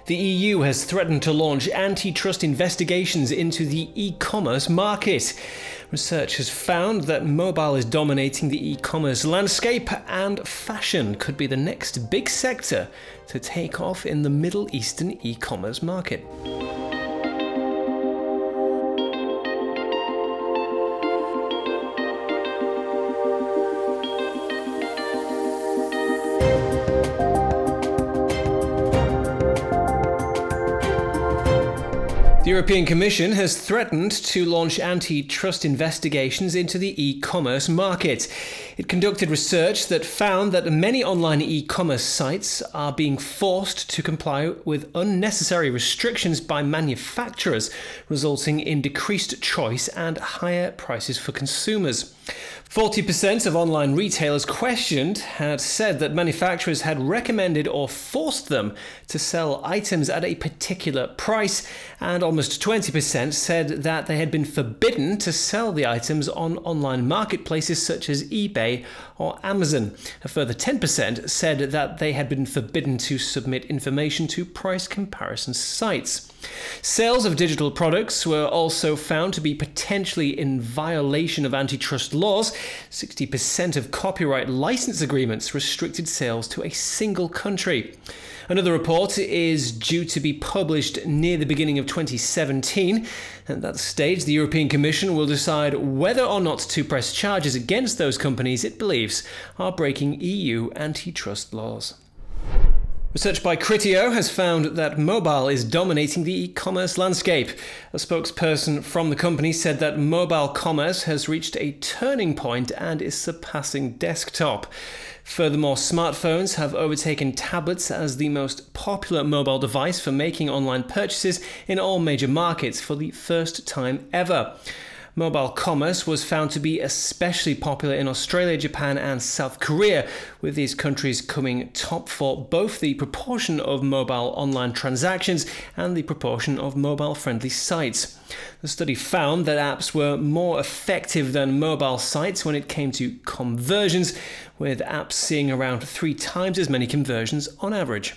The EU has threatened to launch antitrust investigations into the e-commerce market. Research has found that mobile is dominating the e-commerce landscape, and fashion could be the next big sector to take off in the Middle Eastern e-commerce market. The European Commission has threatened to launch antitrust investigations into the e-commerce market. It conducted research that found that many online e-commerce sites are being forced to comply with unnecessary restrictions by manufacturers, resulting in decreased choice and higher prices for consumers. 40% of online retailers questioned had said that manufacturers had recommended or forced them to sell items at a particular price, and almost 20% said that they had been forbidden to sell the items on online marketplaces such as eBay or Amazon. A further 10% said that they had been forbidden to submit information to price comparison sites. Sales of digital products were also found to be potentially in violation of antitrust laws. 60% of copyright license agreements restricted sales to a single country. Another report is due to be published near the beginning of 2017. At that stage, the European Commission will decide whether or not to press charges against those companies it believes are breaking EU antitrust laws. Research by Criteo has found that mobile is dominating the e-commerce landscape. A spokesperson from the company said that mobile commerce has reached a turning point and is surpassing desktop. Furthermore, smartphones have overtaken tablets as the most popular mobile device for making online purchases in all major markets for the first time ever. Mobile commerce was found to be especially popular in Australia, Japan and South Korea, with these countries coming top for both the proportion of mobile online transactions and the proportion of mobile-friendly sites. The study found that apps were more effective than mobile sites when it came to conversions, with apps seeing around 3 times as many conversions on average.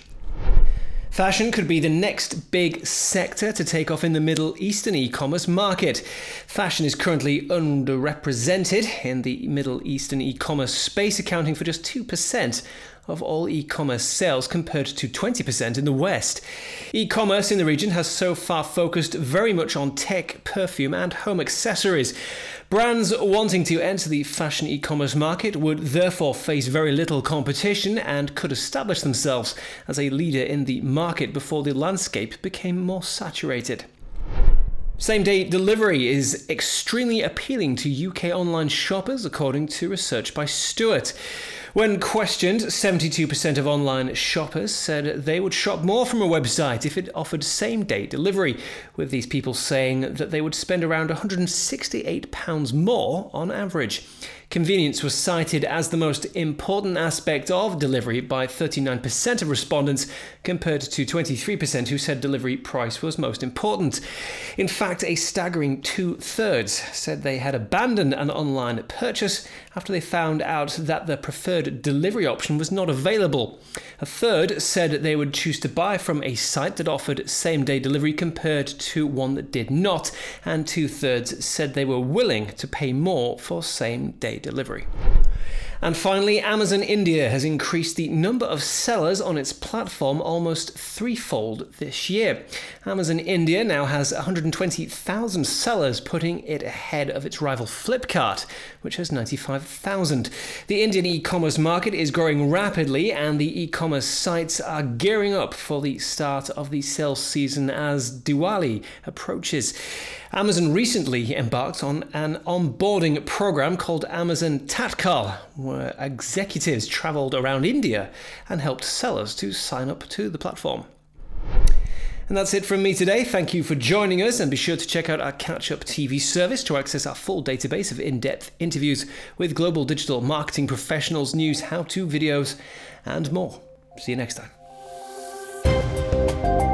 Fashion could be the next big sector to take off in the Middle Eastern e-commerce market. Fashion is currently underrepresented in the Middle Eastern e-commerce space, accounting for just 2% of all e-commerce sales compared to 20% in the West. E-commerce in the region has so far focused very much on tech, perfume and home accessories. Brands wanting to enter the fashion e-commerce market would therefore face very little competition and could establish themselves as a leader in the market before the landscape became more saturated. Same-day delivery is extremely appealing to UK online shoppers, according to research by Stewart. When questioned, 72% of online shoppers said they would shop more from a website if it offered same-day delivery, with these people saying that they would spend around £168 more on average. Convenience was cited as the most important aspect of delivery by 39% of respondents, compared to 23% who said delivery price was most important. In fact, a staggering 2/3 said they had abandoned an online purchase after they found out that the preferred delivery option was not available. A third said they would choose to buy from a site that offered same-day delivery compared to one that did not, and 2/3 said they were willing to pay more for same-day delivery. And finally, Amazon India has increased the number of sellers on its platform almost threefold this year. Amazon India now has 120,000 sellers, putting it ahead of its rival Flipkart, which has 95,000. The Indian e-commerce market is growing rapidly, and the e-commerce sites are gearing up for the start of the sales season as Diwali approaches. Amazon recently embarked on an onboarding program called Amazon Tatkal, where executives traveled around India and helped sellers to sign up to the platform. And that's it from me today. Thank you for joining us, and be sure to check out our Catch-Up TV service to access our full database of in-depth interviews with global digital marketing professionals, news, how-to videos, and more. See you next time.